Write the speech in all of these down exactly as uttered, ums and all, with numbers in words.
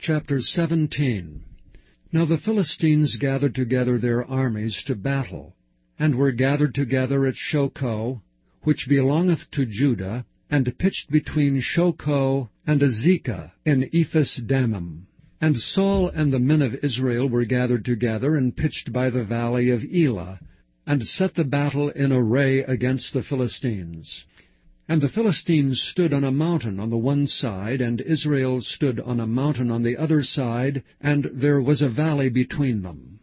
Chapter seventeen. Now the Philistines gathered together their armies to battle, and were gathered together at Shochoh, which belongeth to Judah, and pitched between Shochoh and Azekah in Ephes Dammim. And Saul and the men of Israel were gathered together, and pitched by the valley of Elah, and set the battle in array against the Philistines. And the Philistines stood on a mountain on the one side, and Israel stood on a mountain on the other side, and there was a valley between them.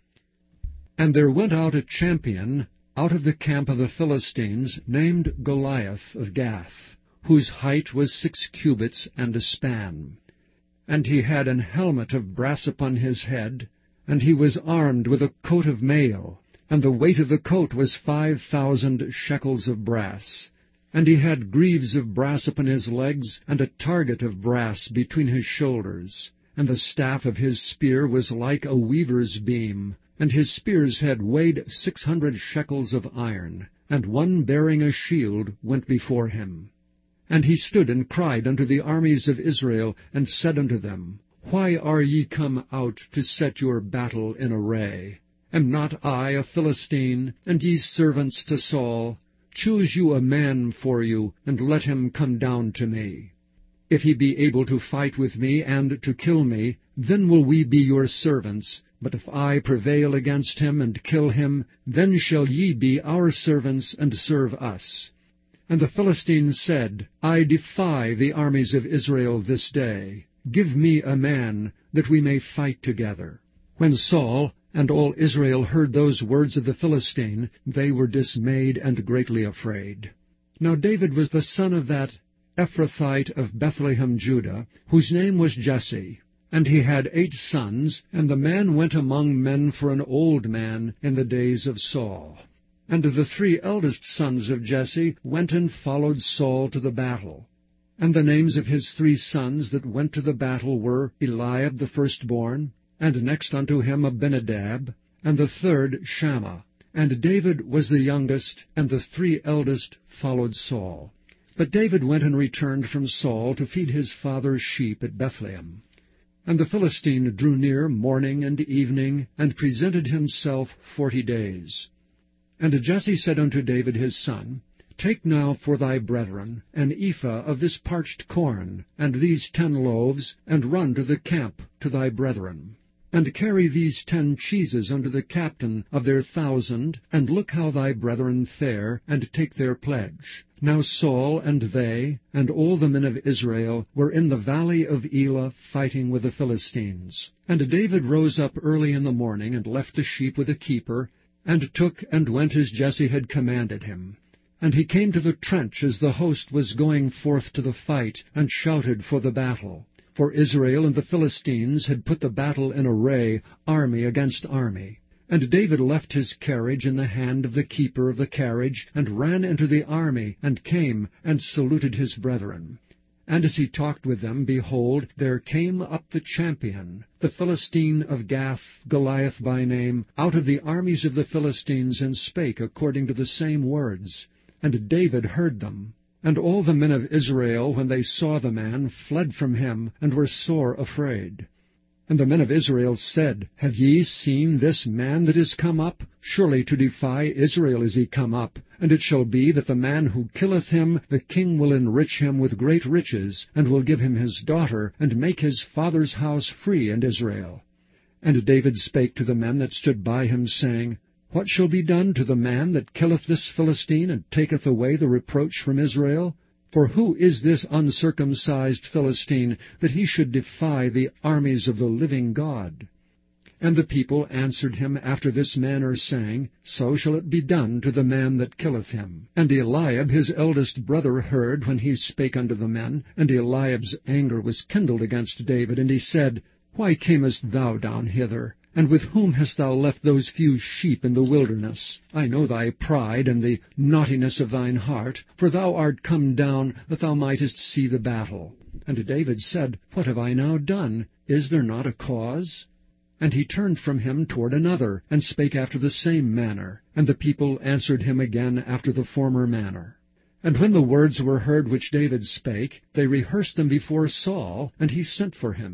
And there went out a champion out of the camp of the Philistines, named Goliath of Gath, whose height was six cubits and a span. And he had an helmet of brass upon his head, and he was armed with a coat of mail, and the weight of the coat was five thousand shekels of brass. And he had greaves of brass upon his legs, and a target of brass between his shoulders. And the staff of his spear was like a weaver's beam, and his spear's head weighed six hundred shekels of iron, and one bearing a shield went before him. And he stood and cried unto the armies of Israel, and said unto them, Why are ye come out to set your battle in array? Am not I a Philistine, and ye servants to Saul? Choose you a man for you, and let him come down to me. If he be able to fight with me, and to kill me, then will we be your servants. But if I prevail against him, and kill him, then shall ye be our servants, and serve us. And the Philistines said, I defy the armies of Israel this day. Give me a man, that we may fight together. When Saul and all Israel heard those words of the Philistine, they were dismayed and greatly afraid. Now David was the son of that Ephrathite of Bethlehem, Judah, whose name was Jesse. And he had eight sons, and the man went among men for an old man in the days of Saul. And the three eldest sons of Jesse went and followed Saul to the battle. And the names of his three sons that went to the battle were Eliab the firstborn, and next unto him Abinadab, and the third Shammah. And David was the youngest, and the three eldest followed Saul. But David went and returned from Saul to feed his father's sheep at Bethlehem. And the Philistine drew near morning and evening, and presented himself forty days. And Jesse said unto David his son, Take now for thy brethren an ephah of this parched corn, and these ten loaves, and run to the camp to thy brethren. And carry these ten cheeses unto the captain of their thousand, and look how thy brethren fare, and take their pledge. Now Saul and they, and all the men of Israel, were in the valley of Elah fighting with the Philistines. And David rose up early in the morning, and left the sheep with a keeper, and took and went as Jesse had commanded him. And he came to the trench as the host was going forth to the fight, and shouted for the battle. For Israel and the Philistines had put the battle in array, army against army. And David left his carriage in the hand of the keeper of the carriage, and ran into the army, and came, and saluted his brethren. And as he talked with them, behold, there came up the champion, the Philistine of Gath, Goliath by name, out of the armies of the Philistines, and spake according to the same words. And David heard them. And all the men of Israel, when they saw the man, fled from him, and were sore afraid. And the men of Israel said, Have ye seen this man that is come up? Surely to defy Israel is he come up. And it shall be that the man who killeth him, the king will enrich him with great riches, and will give him his daughter, and make his father's house free in Israel. And David spake to the men that stood by him, saying, What shall be done to the man that killeth this Philistine, and taketh away the reproach from Israel? For who is this uncircumcised Philistine, that he should defy the armies of the living God? And the people answered him after this manner, saying, So shall it be done to the man that killeth him. And Eliab his eldest brother heard when he spake unto the men, and Eliab's anger was kindled against David, and he said, Why camest thou down hither? And with whom hast thou left those few sheep in the wilderness? I know thy pride and the naughtiness of thine heart, for thou art come down that thou mightest see the battle. And David said, What have I now done? Is there not a cause? And he turned from him toward another, and spake after the same manner. And the people answered him again after the former manner. And when the words were heard which David spake, they rehearsed them before Saul, and he sent for him.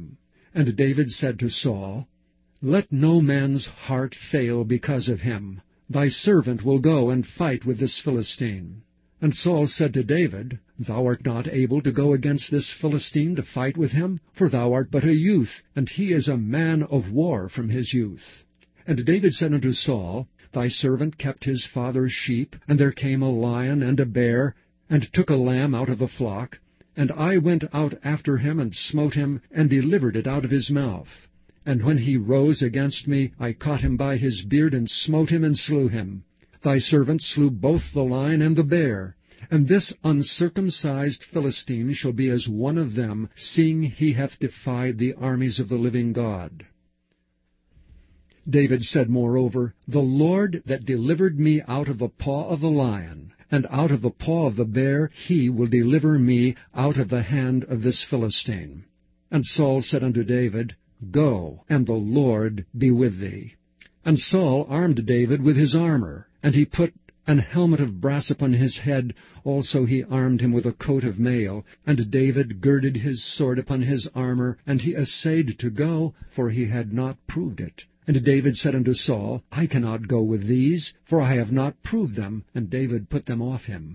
And David said to Saul, Let no man's heart fail because of him. Thy servant will go and fight with this Philistine. And Saul said to David, Thou art not able to go against this Philistine to fight with him, for thou art but a youth, and he is a man of war from his youth. And David said unto Saul, Thy servant kept his father's sheep, and there came a lion and a bear, and took a lamb out of the flock. And I went out after him, and smote him, and delivered it out of his mouth. And when he rose against me, I caught him by his beard, and smote him, and slew him. Thy servant slew both the lion and the bear. And this uncircumcised Philistine shall be as one of them, seeing he hath defied the armies of the living God. David said moreover, The Lord that delivered me out of the paw of the lion, and out of the paw of the bear, he will deliver me out of the hand of this Philistine. And Saul said unto David, Go, and the Lord be with thee. And Saul armed David with his armor, and he put an helmet of brass upon his head. Also he armed him with a coat of mail. And David girded his sword upon his armor, and he essayed to go, for he had not proved it. And David said unto Saul, I cannot go with these, for I have not proved them. And David put them off him.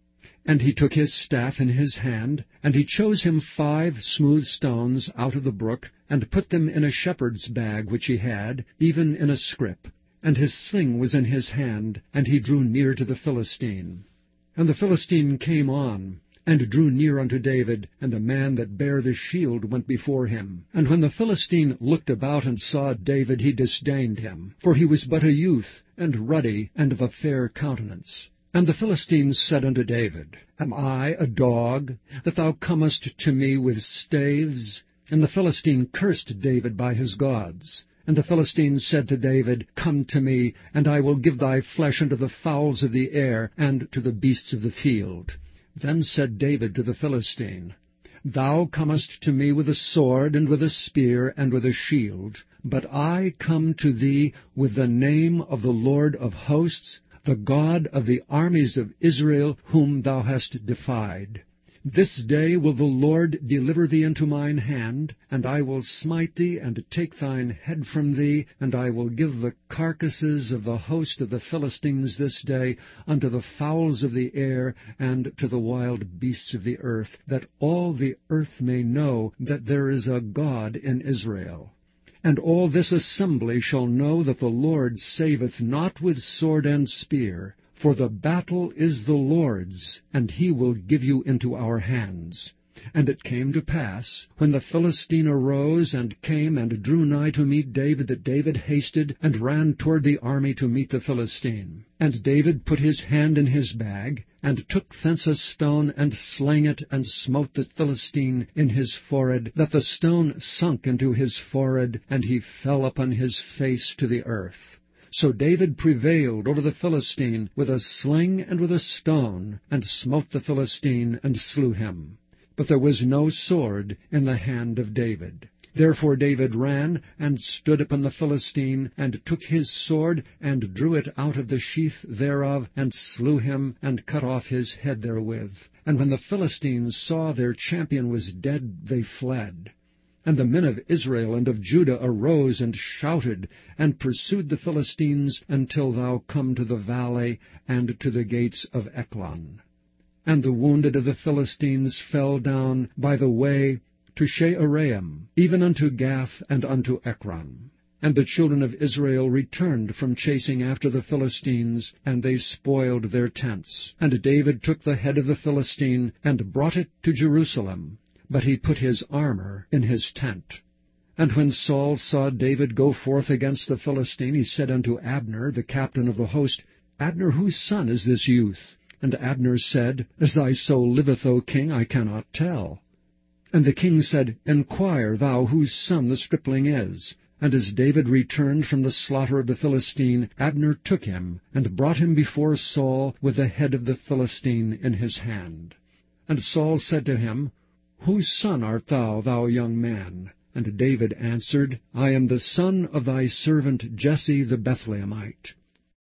And he took his staff in his hand, and he chose him five smooth stones out of the brook, and put them in a shepherd's bag which he had, even in a scrip. And his sling was in his hand, and he drew near to the Philistine. And the Philistine came on, and drew near unto David, and the man that bare the shield went before him. And when the Philistine looked about and saw David, he disdained him, for he was but a youth, and ruddy, and of a fair countenance. And the Philistine said unto David, Am I a dog, that thou comest to me with staves? And the Philistine cursed David by his gods. And the Philistine said to David, Come to me, and I will give thy flesh unto the fowls of the air, and to the beasts of the field. Then said David to the Philistine, Thou comest to me with a sword, and with a spear, and with a shield. But I come to thee with the name of the Lord of hosts, the God of the armies of Israel, whom thou hast defied. This day will the Lord deliver thee into mine hand, and I will smite thee, and take thine head from thee, and I will give the carcasses of the host of the Philistines this day unto the fowls of the air, and to the wild beasts of the earth, that all the earth may know that there is a God in Israel. And all this assembly shall know that the Lord saveth not with sword and spear, for the battle is the Lord's, and he will give you into our hands. And it came to pass, when the Philistine arose and came and drew nigh to meet David, that David hasted and ran toward the army to meet the Philistine. And David put his hand in his bag, and took thence a stone, and slang it, and smote the Philistine in his forehead, that the stone sunk into his forehead, and he fell upon his face to the earth. So David prevailed over the Philistine with a sling and with a stone, and smote the Philistine, and slew him. But there was no sword in the hand of David. Therefore David ran, and stood upon the Philistine, and took his sword, and drew it out of the sheath thereof, and slew him, and cut off his head therewith. And when the Philistines saw their champion was dead, they fled. And the men of Israel and of Judah arose and shouted, and pursued the Philistines until thou come to the valley, and to the gates of Ekron. And the wounded of the Philistines fell down by the way to Shaaraim, even unto Gath and unto Ekron. And the children of Israel returned from chasing after the Philistines, and they spoiled their tents. And David took the head of the Philistine, and brought it to Jerusalem. But he put his armor in his tent. And when Saul saw David go forth against the Philistine, he said unto Abner, the captain of the host, Abner, whose son is this youth? And Abner said, As thy soul liveth, O king, I cannot tell. And the king said, Enquire thou whose son the stripling is. And as David returned from the slaughter of the Philistine, Abner took him, and brought him before Saul with the head of the Philistine in his hand. And Saul said to him, Whose son art thou, thou young man? And David answered, I am the son of thy servant Jesse the Bethlehemite.